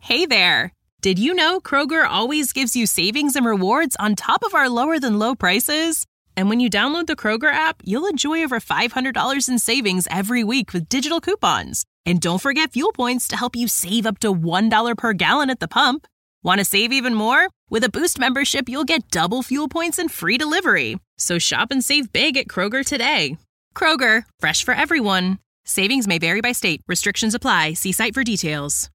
Hey there! Did you know Kroger always gives you savings and rewards on top of our lower-than-low prices? And when you download the Kroger app, you'll enjoy over $500 in savings every week with digital coupons. And don't forget fuel points to help you save up to $1 per gallon at the pump. Want to save even more? With a Boost membership, you'll get double fuel points and free delivery. So shop and save big at Kroger today. Kroger, fresh for everyone. Savings may vary by state. Restrictions apply. See site for details.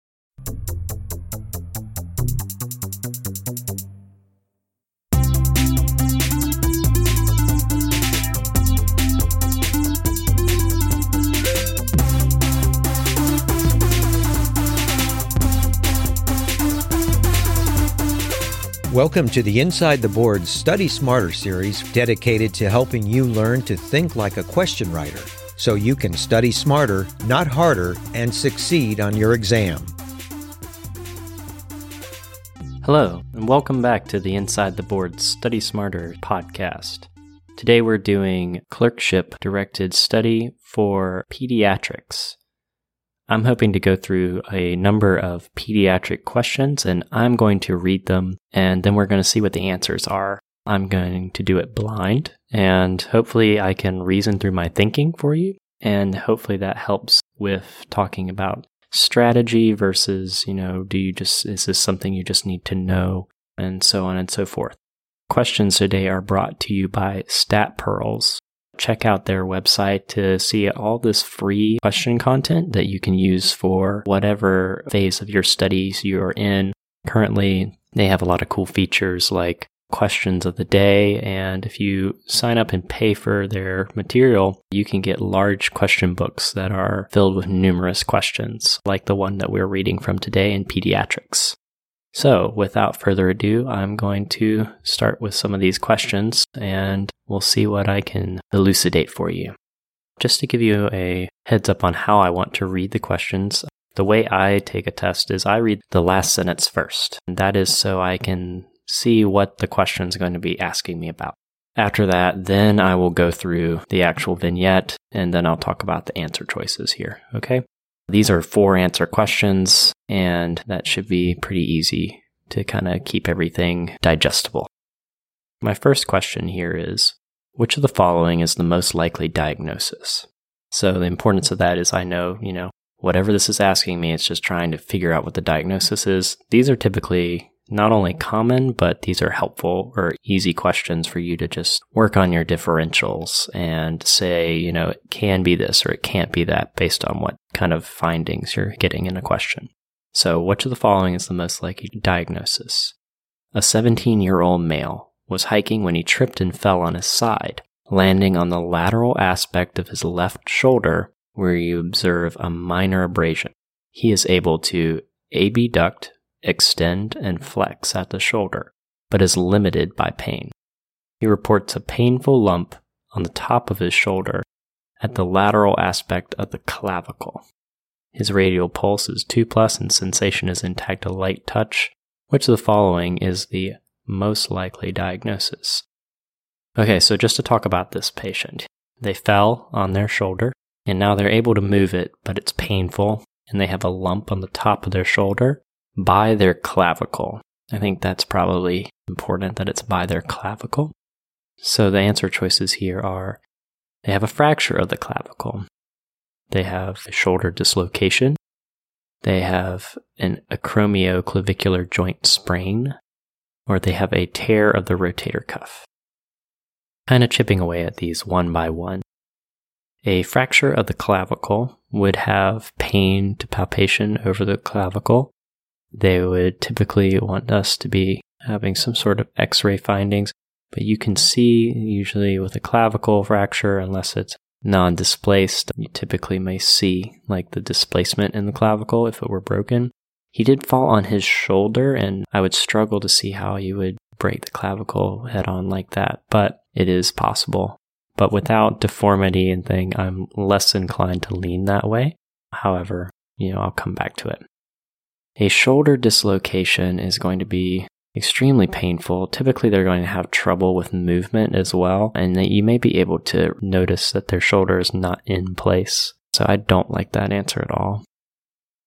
Welcome to the Inside the Board Study Smarter series dedicated to helping you learn to think like a question writer so you can study smarter, not harder, and succeed on your exam. Hello, and welcome back to the Inside the Board Study Smarter podcast. Today we're doing clerkship-directed study for pediatrics. I'm hoping to go through a number of pediatric questions, and I'm going to read them, and then we're going to see what the answers are. I'm going to do it blind, and hopefully I can reason through my thinking for you, and hopefully that helps with talking about strategy versus, is this something you just need to know, and so on and so forth. Questions today are brought to you by StatPearls. Check out their website to see all this free question content that you can use for whatever phase of your studies you're in. Currently, they have a lot of cool features like questions of the day, and if you sign up and pay for their material, you can get large question books that are filled with numerous questions, like the one that we're reading from today in pediatrics. So, without further ado, I'm going to start with some of these questions, and we'll see what I can elucidate for you. Just to give you a heads up on how I want to read the questions, the way I take a test is I read the last sentence first. And that is so I can see what the question is going to be asking me about. After that, then I will go through the actual vignette, and then I'll talk about the answer choices here, okay? These are 4 answer questions, and that should be pretty easy to kind of keep everything digestible. My first question here is, which of the following is the most likely diagnosis? So the importance of that is I know, whatever this is asking me, it's just trying to figure out what the diagnosis is. These are typically not only common, but these are helpful or easy questions for you to just work on your differentials and say, it can be this or it can't be that based on what kind of findings you're getting in a question. So which of the following is the most likely diagnosis? A 17-year-old male was hiking when he tripped and fell on his side, landing on the lateral aspect of his left shoulder where you observe a minor abrasion. He is able to abduct, extend, and flex at the shoulder, but is limited by pain. He reports a painful lump on the top of his shoulder at the lateral aspect of the clavicle. His radial pulse is 2+ and sensation is intact, a light touch. Which of the following is the most likely diagnosis? Okay, so just to talk about this patient. They fell on their shoulder, and now they're able to move it, but it's painful, and they have a lump on the top of their shoulder by their clavicle. I think that's probably important that it's by their clavicle. So the answer choices here are, they have a fracture of the clavicle. They have a shoulder dislocation. They have an acromioclavicular joint sprain, or they have a tear of the rotator cuff. Kind of chipping away at these one by one. A fracture of the clavicle would have pain to palpation over the clavicle. They would typically want us to be having some sort of x-ray findings, but you can see usually with a clavicle fracture, unless it's non-displaced, you typically may see like the displacement in the clavicle if it were broken. He did fall on his shoulder, and I would struggle to see how you would break the clavicle head on like that, but it is possible. But without deformity and thing, I'm less inclined to lean that way. However, I'll come back to it. A shoulder dislocation is going to be extremely painful. Typically, they're going to have trouble with movement as well, and that you may be able to notice that their shoulder is not in place. So I don't like that answer at all.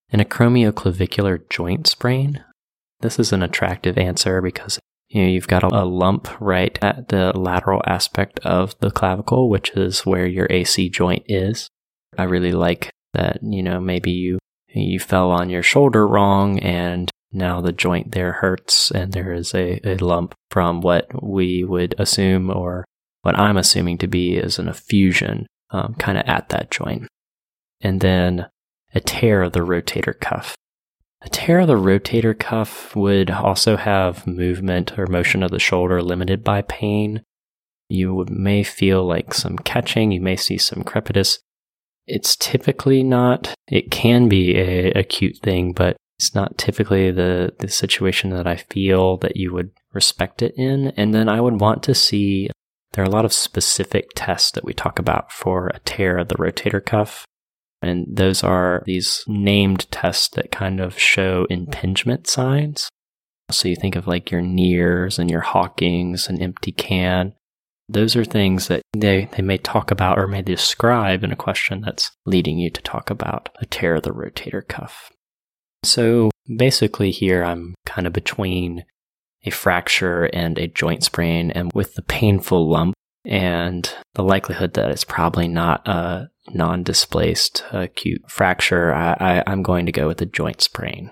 An acromioclavicular joint sprain. This is an attractive answer because you've got a lump right at the lateral aspect of the clavicle, which is where your AC joint is. I really like that, maybe you fell on your shoulder wrong and now the joint there hurts and there is a lump from what we would assume, or what I'm assuming to be, is an effusion kind of at that joint. And then a tear of the rotator cuff. A tear of the rotator cuff would also have movement or motion of the shoulder limited by pain. You may feel like some catching, you may see some crepitus. It's typically not, it can be an acute thing, but it's not typically the situation that I feel that you would respect it in. And then I would want to see, there are a lot of specific tests that we talk about for a tear of the rotator cuff. And those are these named tests that kind of show impingement signs. So you think of like your Neers and your Hawkings and empty can. Those are things that they may talk about or may describe in a question that's leading you to talk about a tear of the rotator cuff. So basically here I'm kind of between a fracture and a joint sprain, and with the painful lump and the likelihood that it's probably not a non-displaced acute fracture, I'm going to go with a joint sprain.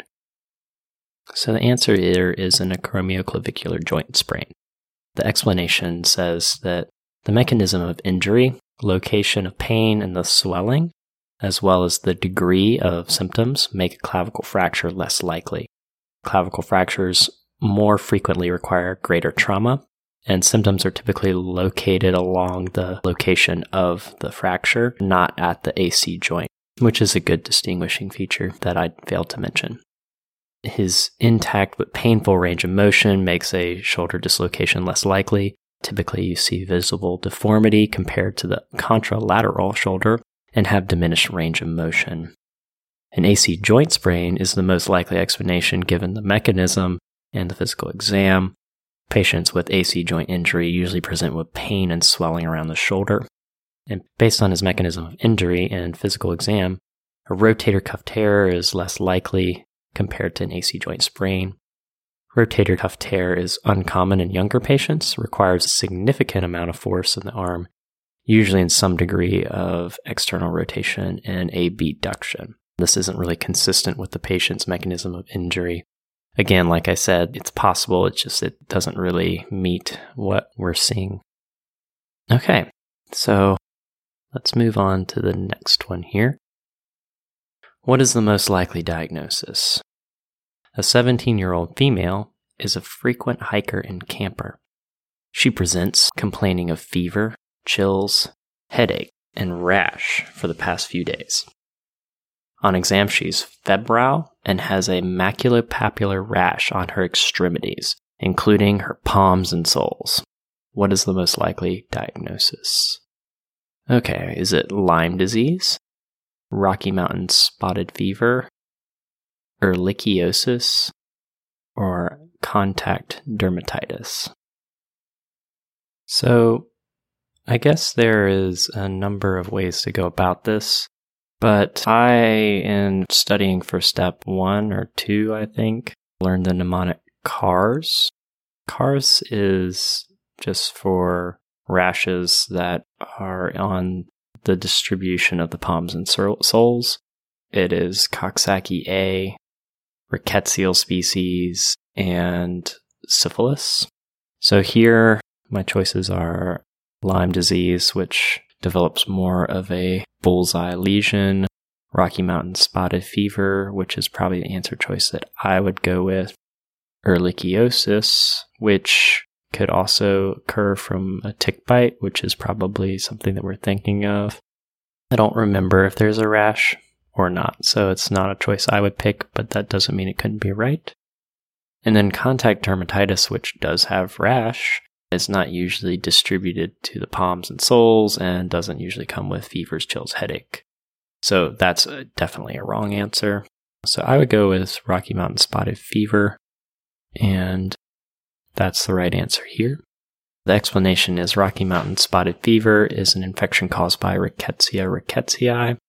So the answer here is an acromioclavicular joint sprain. The explanation says that the mechanism of injury, location of pain, and the swelling, as well as the degree of symptoms, make a clavicle fracture less likely. Clavicle fractures more frequently require greater trauma, and symptoms are typically located along the location of the fracture, not at the AC joint, which is a good distinguishing feature that I failed to mention. His intact but painful range of motion makes a shoulder dislocation less likely. Typically, you see visible deformity compared to the contralateral shoulder and have diminished range of motion. An AC joint sprain is the most likely explanation given the mechanism and the physical exam. Patients with AC joint injury usually present with pain and swelling around the shoulder. And based on his mechanism of injury and physical exam, a rotator cuff tear is less likely compared to an AC joint sprain. Rotator cuff tear is uncommon in younger patients, requires a significant amount of force in the arm, usually in some degree of external rotation and abduction. This isn't really consistent with the patient's mechanism of injury. Again, like I said, it's possible, it doesn't really meet what we're seeing. Okay, so let's move on to the next one here. What is the most likely diagnosis? A 17-year-old female is a frequent hiker and camper. She presents complaining of fever, chills, headache, and rash for the past few days. On exam, she's febrile and has a maculopapular rash on her extremities, including her palms and soles. What is the most likely diagnosis? Okay, is it Lyme disease, Rocky Mountain spotted fever, ehrlichiosis, or contact dermatitis? So, I guess there is a number of ways to go about this, but I, in studying for step 1 or 2, I think, learned the mnemonic CARS. CARS is just for rashes that are on the distribution of the palms and soles. It is Coxsackie A, rickettsial species, and syphilis. So here, my choices are Lyme disease, which develops more of a bullseye lesion, Rocky Mountain spotted fever, which is probably the answer choice that I would go with, ehrlichiosis, which could also occur from a tick bite, which is probably something that we're thinking of. I don't remember if there's a rash or not, so it's not a choice I would pick, but that doesn't mean it couldn't be right. And then contact dermatitis, which does have rash, is not usually distributed to the palms and soles and doesn't usually come with fevers, chills, headache. So that's definitely a wrong answer. So I would go with Rocky Mountain spotted fever, and that's the right answer here. The explanation is Rocky Mountain spotted fever is an infection caused by Rickettsia rickettsii.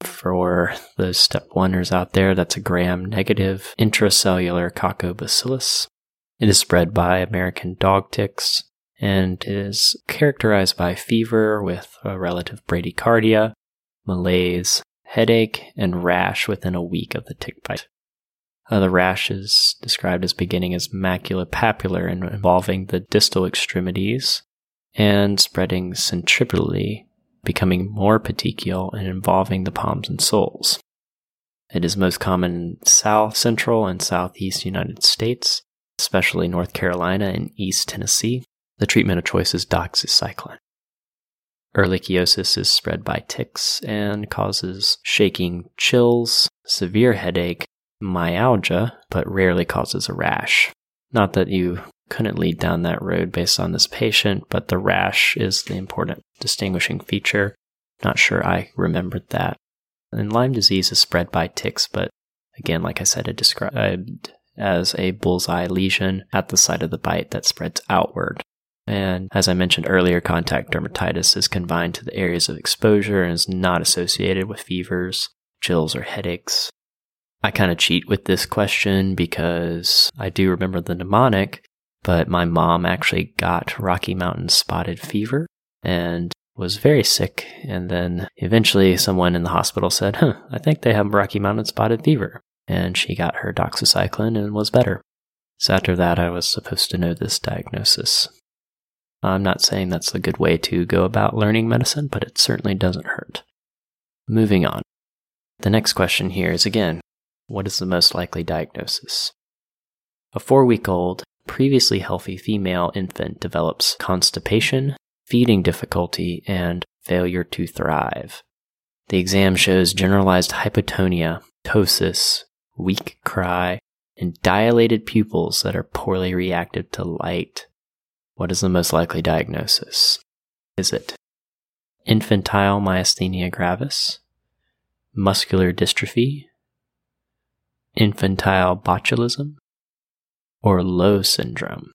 For those step oneers out there, that's a gram-negative intracellular coccobacillus. It is spread by American dog ticks and is characterized by fever with a relative bradycardia, malaise, headache, and rash within a week of the tick bite. The rash is described as beginning as maculopapular and involving the distal extremities and spreading centripetally, becoming more petechial and involving the palms and soles. It is most common in South Central and Southeast United States, especially North Carolina and East Tennessee. The treatment of choice is doxycycline. Ehrlichiosis is spread by ticks and causes shaking, chills, severe headache, myalgia, but rarely causes a rash. Not that you couldn't lead down that road based on this patient, but the rash is the important distinguishing feature. Not sure I remembered that. And Lyme disease is spread by ticks, but again, like I said, it described as a bullseye lesion at the site of the bite that spreads outward. And as I mentioned earlier, contact dermatitis is confined to the areas of exposure and is not associated with fevers, chills, or headaches. I kind of cheat with this question because I do remember the mnemonic, but my mom actually got Rocky Mountain spotted fever and was very sick. And then eventually someone in the hospital said, I think they have Rocky Mountain spotted fever. And she got her doxycycline and was better. So after that, I was supposed to know this diagnosis. I'm not saying that's a good way to go about learning medicine, but it certainly doesn't hurt. Moving on. The next question here is again, what is the most likely diagnosis? A 4-week-old, previously healthy female infant develops constipation, feeding difficulty, and failure to thrive. The exam shows generalized hypotonia, ptosis, weak cry, and dilated pupils that are poorly reactive to light. What is the most likely diagnosis? Is it infantile myasthenia gravis, muscular dystrophy, infantile botulism, or Lowe syndrome?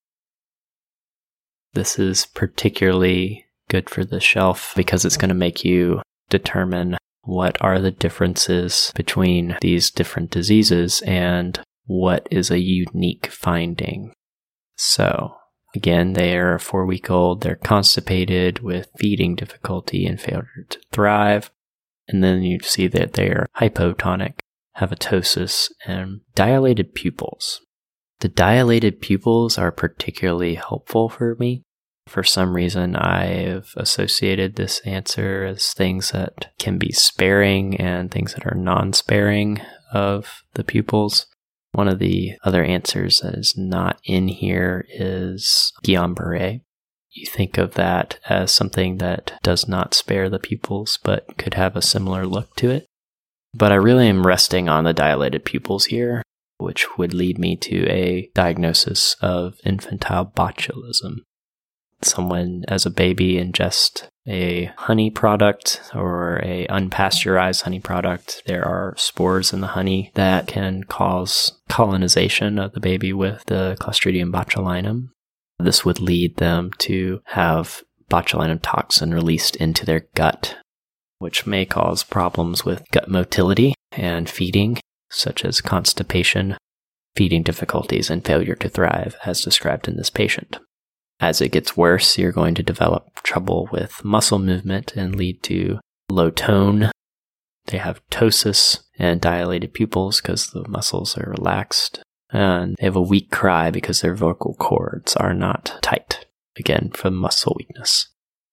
This is particularly good for the shelf because it's going to make you determine what are the differences between these different diseases and what is a unique finding. So, again, they are a 4-week-old, they're constipated with feeding difficulty and failure to thrive, and then you see that they are hypotonic, have ptosis, and dilated pupils. The dilated pupils are particularly helpful for me. For some reason, I've associated this answer as things that can be sparing and things that are non-sparing of the pupils. One of the other answers that is not in here is Guillain-Barré. You think of that as something that does not spare the pupils, but could have a similar look to it. But I really am resting on the dilated pupils here, which would lead me to a diagnosis of infantile botulism. Someone as a baby ingest a honey product or a unpasteurized honey product. There are spores in the honey that can cause colonization of the baby with the Clostridium botulinum. This would lead them to have botulinum toxin released into their gut, which may cause problems with gut motility and feeding, such as constipation, feeding difficulties, and failure to thrive, as described in this patient. As it gets worse, you're going to develop trouble with muscle movement and lead to low tone. They have ptosis and dilated pupils because the muscles are relaxed. And they have a weak cry because their vocal cords are not tight, again, from muscle weakness.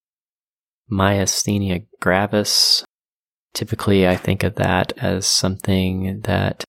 Myasthenia gravis, typically I think of that as something that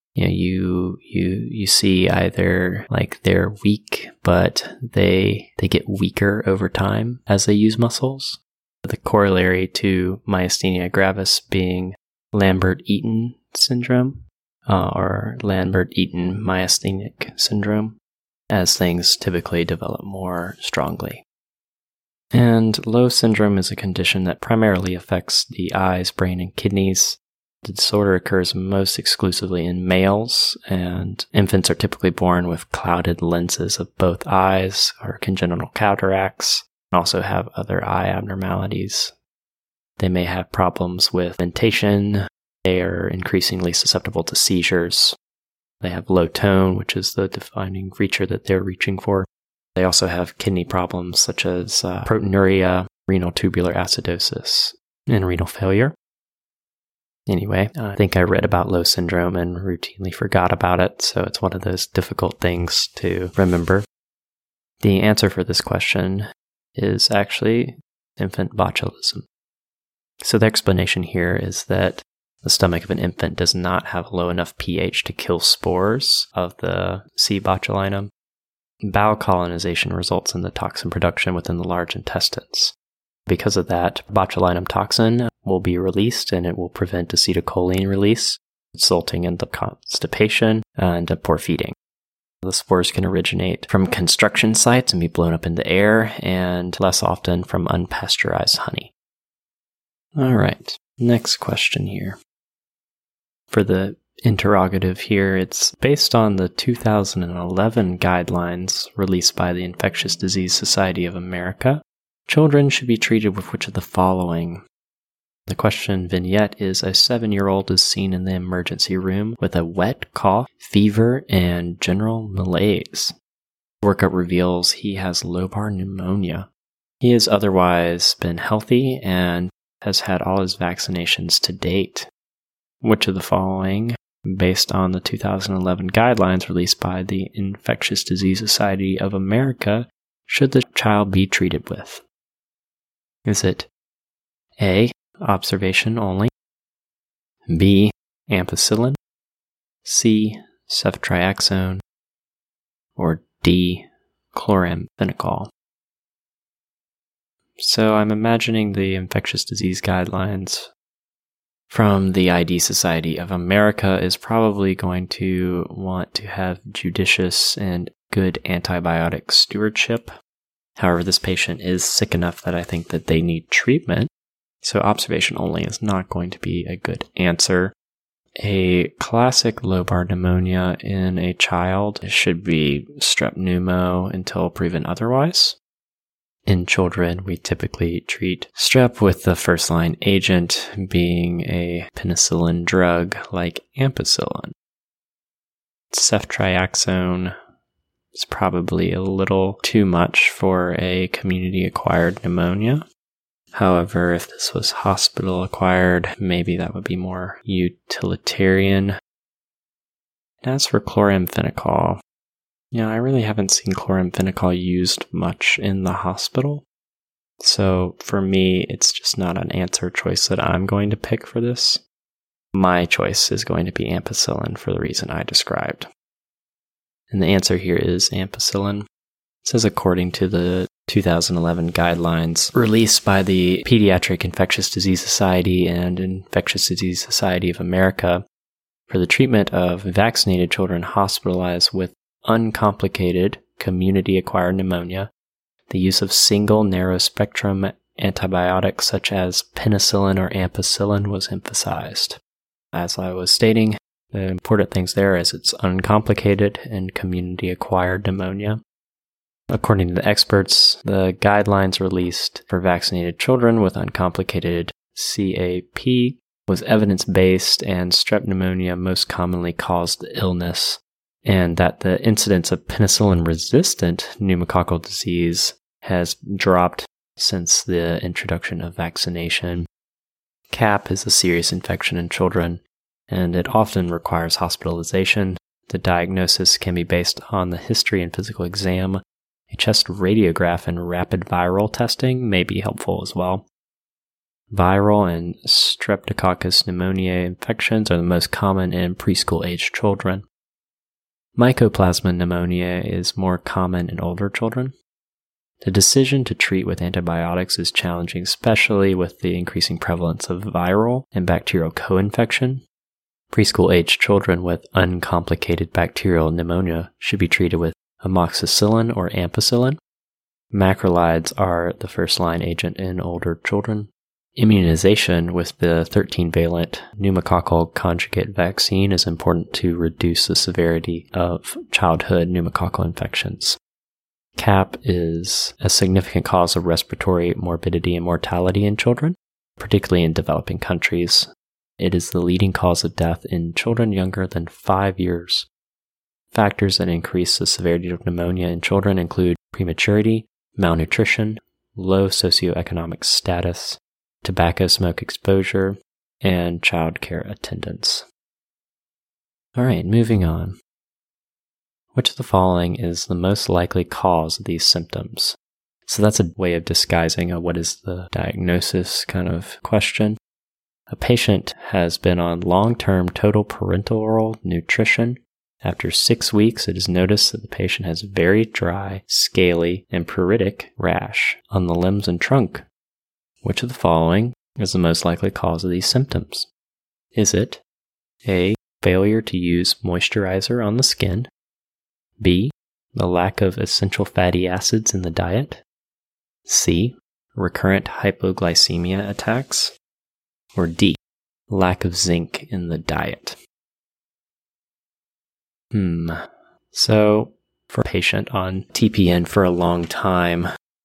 you see either like they're weak, but they get weaker over time as they use muscles. The corollary to myasthenia gravis being Lambert-Eaton syndrome or Lambert-Eaton myasthenic syndrome, as things typically develop more strongly. And Lowe syndrome is a condition that primarily affects the eyes, brain, and kidneys. The disorder occurs most exclusively in males, and infants are typically born with clouded lenses of both eyes or congenital cataracts, and also have other eye abnormalities. They may have problems with pigmentation, They are increasingly susceptible to seizures. They have low tone, which is the defining feature that they're reaching for. They also have kidney problems such as proteinuria, renal tubular acidosis, and renal failure. Anyway, I think I read about Lowe syndrome and routinely forgot about it, so it's one of those difficult things to remember. The answer for this question is actually infant botulism. So the explanation here is that the stomach of an infant does not have a low enough pH to kill spores of the C. botulinum. Bowel colonization results in the toxin production within the large intestines. Because of that, botulinum toxin will be released and it will prevent acetylcholine release, resulting in the constipation and poor feeding. The spores can originate from construction sites and be blown up in the air, and less often from unpasteurized honey. All right, next question here. For the interrogative here, it's based on the 2011 guidelines released by the Infectious Disease Society of America. Children should be treated with which of the following? The question vignette is a 7-year-old is seen in the emergency room with a wet cough, fever, and general malaise. Workup reveals he has lobar pneumonia. He has otherwise been healthy and has had all his vaccinations to date. Which of the following, based on the 2011 guidelines released by the Infectious Disease Society of America, should the child be treated with? Is it A, observation only, B, ampicillin, C, ceftriaxone, or D, chloramphenicol? So I'm imagining the infectious disease guidelines from the ID Society of America is probably going to want to have judicious and good antibiotic stewardship. However, this patient is sick enough that I think that they need treatment. So observation only is not going to be a good answer. A classic lobar pneumonia in a child should be strep pneumo until proven otherwise. In children, we typically treat strep with the first-line agent being a penicillin drug like ampicillin. Ceftriaxone is probably a little too much for a community-acquired pneumonia. However, if this was hospital-acquired, maybe that would be more utilitarian. As for chloramphenicol, I really haven't seen chloramphenicol used much in the hospital. So for me, it's just not an answer choice that I'm going to pick for this. My choice is going to be ampicillin for the reason I described. And the answer here is ampicillin. It says according to the 2011 guidelines released by the Pediatric Infectious Disease Society and Infectious Disease Society of America, for the treatment of vaccinated children hospitalized with uncomplicated community-acquired pneumonia, the use of single narrow-spectrum antibiotics such as penicillin or ampicillin was emphasized. As I was stating, the important things there is it's uncomplicated and community-acquired pneumonia. According to the experts, the guidelines released for vaccinated children with uncomplicated CAP was evidence-based, and strep pneumonia most commonly caused the illness, and that the incidence of penicillin-resistant pneumococcal disease has dropped since the introduction of vaccination. CAP is a serious infection in children, and it often requires hospitalization. The diagnosis can be based on the history and physical exam. A chest radiograph and rapid viral testing may be helpful as well. Viral and Streptococcus pneumoniae infections are the most common in preschool-aged children. Mycoplasma pneumonia is more common in older children. The decision to treat with antibiotics is challenging, especially with the increasing prevalence of viral and bacterial co-infection. Preschool-aged children with uncomplicated bacterial pneumonia should be treated with amoxicillin or ampicillin. Macrolides are the first-line agent in older children. Immunization with the 13-valent pneumococcal conjugate vaccine is important to reduce the severity of childhood pneumococcal infections. CAP is a significant cause of respiratory morbidity and mortality in children, particularly in developing countries. It is the leading cause of death in children younger than 5 years. Factors that increase the severity of pneumonia in children include prematurity, malnutrition, low socioeconomic status, tobacco smoke exposure, and child care attendance. All right, moving on. Which of the following is the most likely cause of these symptoms? So that's a way of disguising a what is the diagnosis kind of question. A patient has been on long-term total parenteral nutrition. After 6 weeks, it is noticed that the patient has very dry, scaly, and pruritic rash on the limbs and trunk. Which of the following is the most likely cause of these symptoms? Is it A, failure to use moisturizer on the skin, B, the lack of essential fatty acids in the diet, C, recurrent hypoglycemia attacks, or D, lack of zinc in the diet? So, for a patient on TPN for a long time,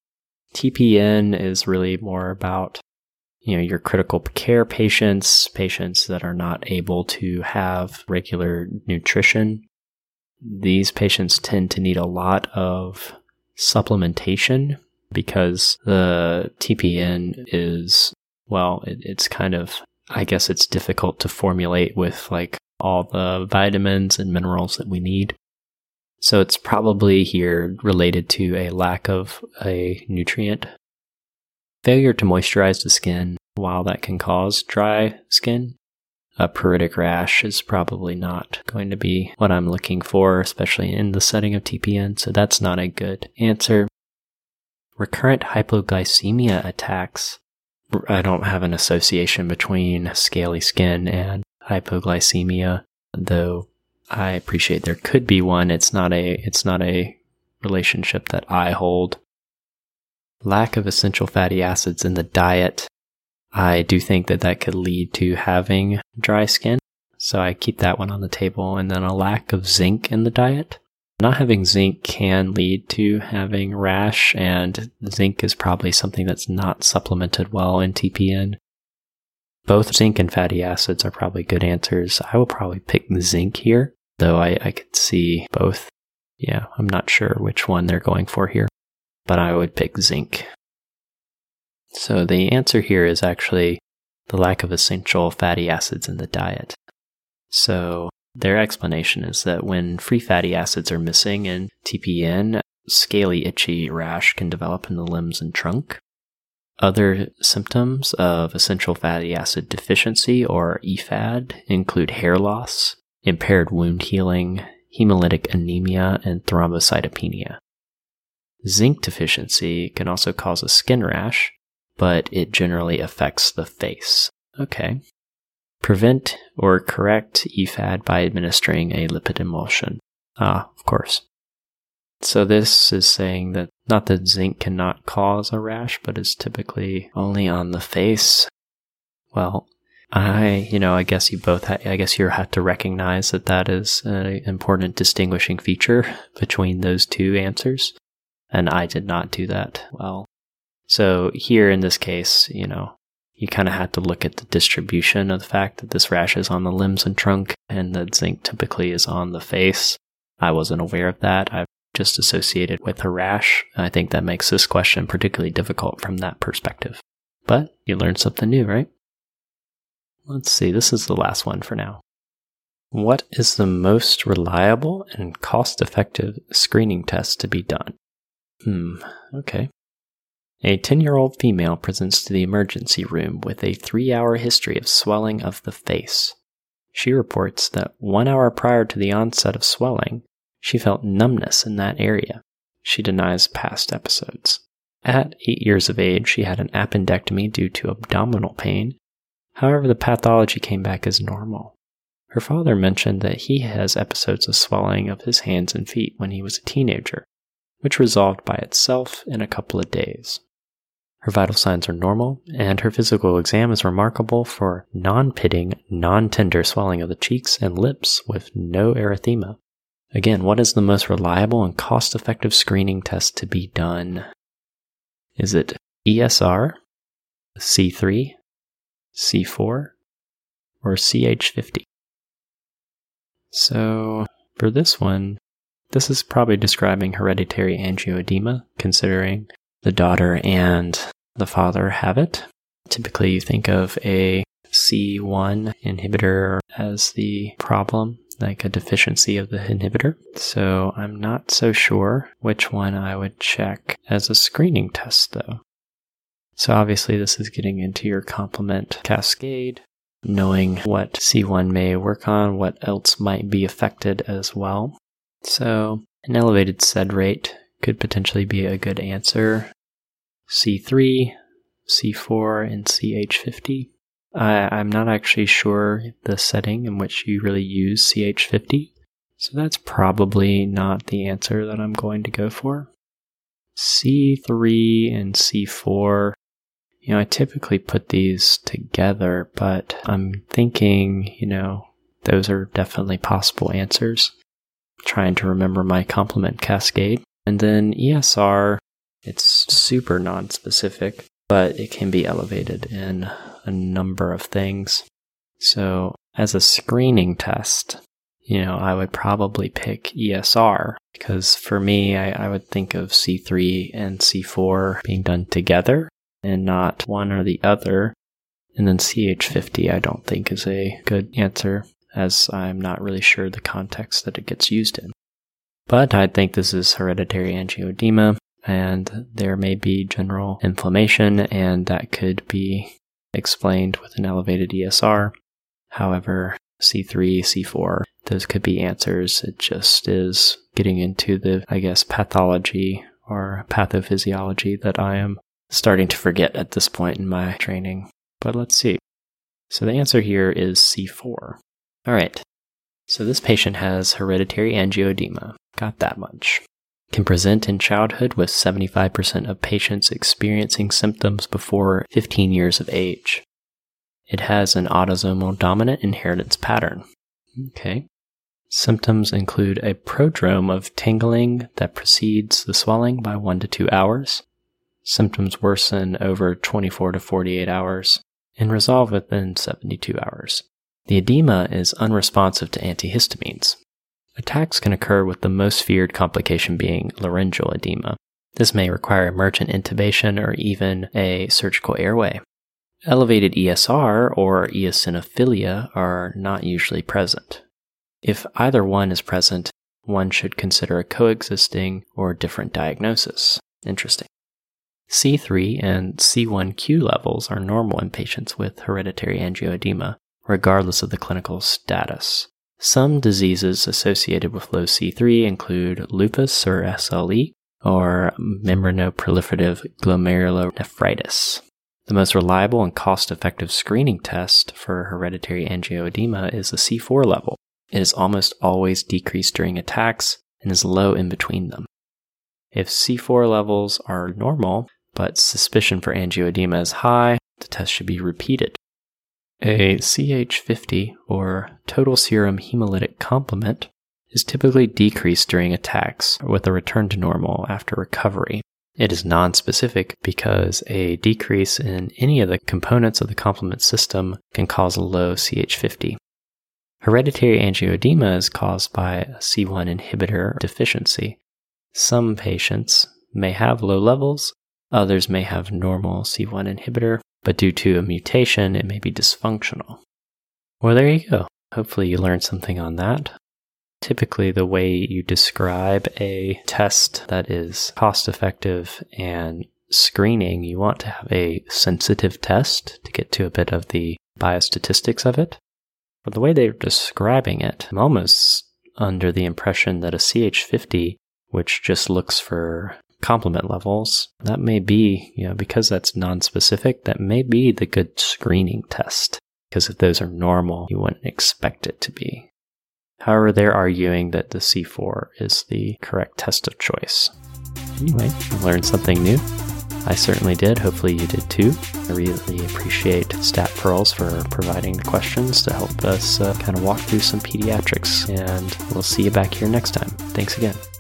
TPN is really more about, your critical care patients that are not able to have regular nutrition. These patients tend to need a lot of supplementation because the TPN is, it's kind of, I guess it's difficult to formulate with all the vitamins and minerals that we need. So it's probably here related to a lack of a nutrient. Failure to moisturize the skin, while that can cause dry skin, a pruritic rash is probably not going to be what I'm looking for, especially in the setting of TPN, so that's not a good answer. Recurrent hypoglycemia attacks, I don't have an association between scaly skin and hypoglycemia, though I appreciate there could be one. It's not a relationship that I hold. Lack of essential fatty acids in the diet, I do think that could lead to having dry skin, so I keep that one on the table. And then a lack of zinc in the diet. Not having zinc can lead to having rash, and zinc is probably something that's not supplemented well in TPN. Both zinc and fatty acids are probably good answers. I will probably pick zinc here, though I could see both. Yeah, I'm not sure which one they're going for here, but I would pick zinc. So the answer here is actually the lack of essential fatty acids in the diet. So their explanation is that when free fatty acids are missing in TPN, scaly itchy rash can develop in the limbs and trunk. Other symptoms of essential fatty acid deficiency, or EFAD, include hair loss, impaired wound healing, hemolytic anemia, and thrombocytopenia. Zinc deficiency can also cause a skin rash, but it generally affects the face. Okay. Prevent or correct EFAD by administering a lipid emulsion. Of course. So this is saying that not that zinc cannot cause a rash, but is typically only on the face. Well, I guess you have to recognize that is an important distinguishing feature between those two answers, and I did not do that well. So here in this case, you kind of had to look at the distribution of the fact that this rash is on the limbs and trunk, and that zinc typically is on the face. I wasn't aware of that. I've just associated with a rash. I think that makes this question particularly difficult from that perspective. But you learned something new, right? Let's see, this is the last one for now. What is the most reliable and cost-effective screening test to be done? Okay. A 10-year-old female presents to the emergency room with a 3-hour history of swelling of the face. She reports that 1 hour prior to the onset of swelling, she felt numbness in that area. She denies past episodes. At 8 years of age, she had an appendectomy due to abdominal pain. However, the pathology came back as normal. Her father mentioned that he has episodes of swelling of his hands and feet when he was a teenager, which resolved by itself in a couple of days. Her vital signs are normal, and her physical exam is remarkable for non-pitting, non-tender swelling of the cheeks and lips with no erythema. Again, what is the most reliable and cost-effective screening test to be done? Is it ESR, C3, C4, or CH50. So for this one, this is probably describing hereditary angioedema, considering the daughter and the father have it. Typically, you think of a C1 inhibitor as the problem, like a deficiency of the inhibitor. So I'm not so sure which one I would check as a screening test, though. So obviously, this is getting into your complement cascade, knowing what C1 may work on, what else might be affected as well. So an elevated SED rate could potentially be a good answer. C3, C4, and CH50. I'm not actually sure the setting in which you really use CH50, so that's probably not the answer that I'm going to go for. C3 and C4, I typically put these together, but I'm thinking, those are definitely possible answers. Trying to remember my complement cascade. And then ESR, it's super non-specific, but it can be elevated in a number of things. So as a screening test, I would probably pick ESR, because for me, I would think of C3 and C4 being done together and not one or the other. And then CH50 I don't think is a good answer, as I'm not really sure the context that it gets used in. But I think this is hereditary angioedema, and there may be general inflammation, and that could be explained with an elevated ESR. However, C3, C4, those could be answers. It just is getting into the, pathology or pathophysiology that I am starting to forget at this point in my training. But let's see. So the answer here is C4. All right. So this patient has hereditary angioedema. Got that much. Can present in childhood with 75% of patients experiencing symptoms before 15 years of age. It has an autosomal dominant inheritance pattern. Okay. Symptoms include a prodrome of tingling that precedes the swelling by 1 to 2 hours. Symptoms worsen over 24 to 48 hours and resolve within 72 hours. The edema is unresponsive to antihistamines. Attacks can occur with the most feared complication being laryngeal edema. This may require emergent intubation or even a surgical airway. Elevated ESR or eosinophilia are not usually present. If either one is present, one should consider a coexisting or different diagnosis. Interesting. C3 and C1q levels are normal in patients with hereditary angioedema, regardless of the clinical status. Some diseases associated with low C3 include lupus or SLE, or membranoproliferative glomerulonephritis. The most reliable and cost-effective screening test for hereditary angioedema is the C4 level. It is almost always decreased during attacks and is low in between them. If C4 levels are normal, but suspicion for angioedema is high, the test should be repeated. A CH50, or total serum hemolytic complement, is typically decreased during attacks with a return to normal after recovery. It is nonspecific because a decrease in any of the components of the complement system can cause a low CH50. Hereditary angioedema is caused by a C1 inhibitor deficiency. Some patients may have low levels, others may have normal C1 inhibitor, but due to a mutation, it may be dysfunctional. Well, there you go. Hopefully you learned something on that. Typically, the way you describe a test that is cost-effective and screening, you want to have a sensitive test to get to a bit of the biostatistics of it. But the way they're describing it, I'm almost under the impression that a CH50, which just looks for complement levels, that may be, because that's non-specific, that may be the good screening test. Because if those are normal, you wouldn't expect it to be. However, they're arguing that the C4 is the correct test of choice. Anyway, you learned something new. I certainly did. Hopefully you did too. I really appreciate Stat Pearls for providing the questions to help us kind of walk through some pediatrics. And we'll see you back here next time. Thanks again.